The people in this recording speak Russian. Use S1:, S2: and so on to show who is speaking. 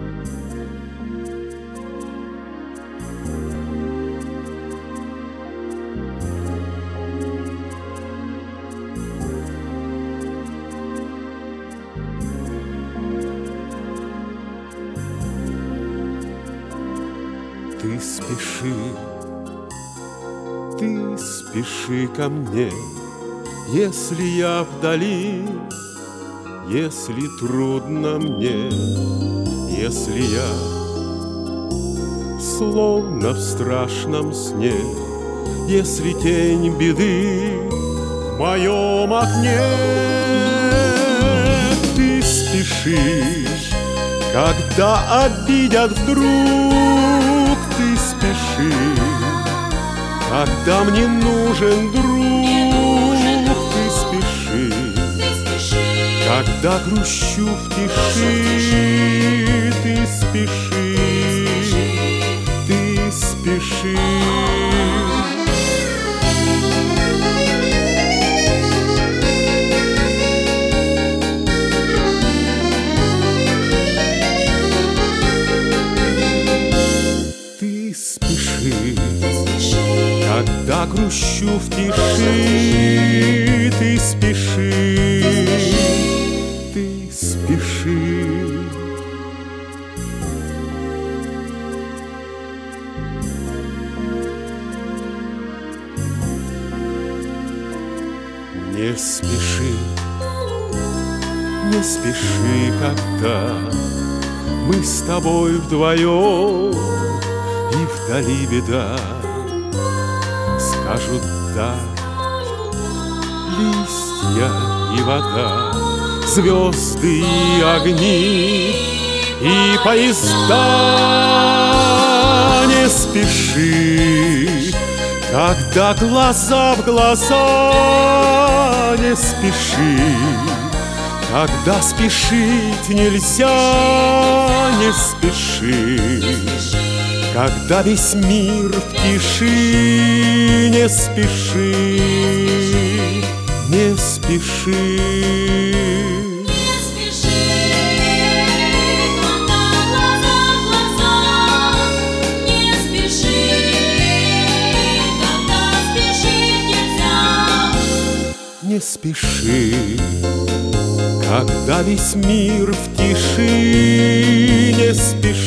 S1: Ты спеши ко мне, если я вдали, если трудно мне, если я словно в страшном сне, если тень беды в моем окне. Ты спешишь, когда обидят вдруг, ты спешишь, когда мне нужен друг, ты спешишь, когда грущу в тиши, ты спешишь, ты спешишь. Когда грущу в тиши, ты спеши, ты спеши. Не спеши, не спеши, когда мы с тобой вдвоем и вдали беда. Скажут да, листья и вода, звезды и огни, и поезда. Не спеши, когда глаза в глаза, не спеши, когда спешить нельзя, не спеши, когда весь мир в тиши, не спеши, не спеши.
S2: Не спеши, когда глаза в глаза, не спеши, когда спешить нельзя.
S1: Не спеши, когда весь мир в тиши, не спеши.